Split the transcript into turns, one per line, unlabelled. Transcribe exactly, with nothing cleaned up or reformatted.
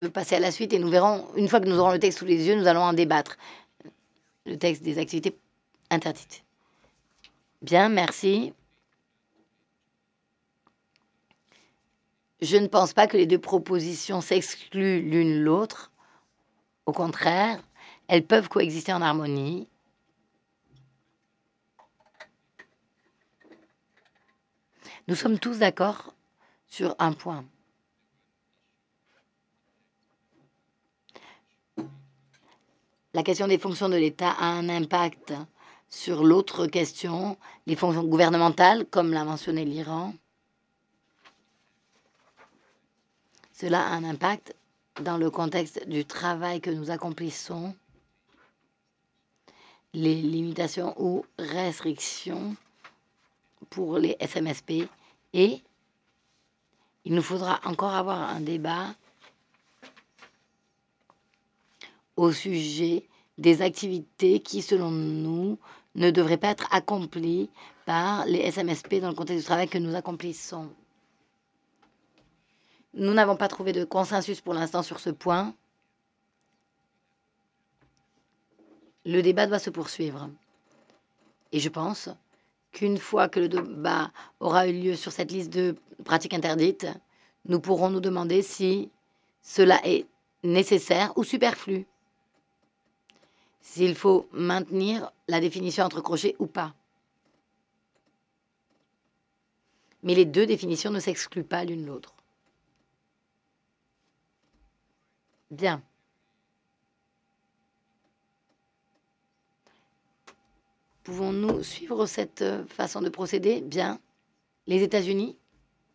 passer à la suite et nous verrons, une fois que nous aurons le texte sous les yeux, nous allons en débattre. Le texte des activités interdites. Bien, merci. Je ne pense pas que les deux propositions s'excluent l'une l'autre. Au contraire, elles peuvent coexister en harmonie. Nous sommes tous d'accord sur un point. La question des fonctions de l'État a un impact sur l'autre question, les fonctions gouvernementales, comme l'a mentionné l'Iran. Cela a un impact dans le contexte du travail que nous accomplissons, les limitations ou restrictions pour les S M S P, et il nous faudra encore avoir un débat au sujet des activités qui, selon nous, ne devraient pas être accomplies par les S M S P dans le contexte du travail que nous accomplissons. Nous n'avons pas trouvé de consensus pour l'instant sur ce point. Le débat doit se poursuivre. Et je pense qu'une fois que le débat aura eu lieu sur cette liste de pratiques interdites, nous pourrons nous demander si cela est nécessaire ou superflu. S'il faut maintenir la définition entre crochets ou pas. Mais les deux définitions ne s'excluent pas l'une l'autre. Bien. Pouvons-nous suivre cette façon de procéder? Bien. Les États-Unis?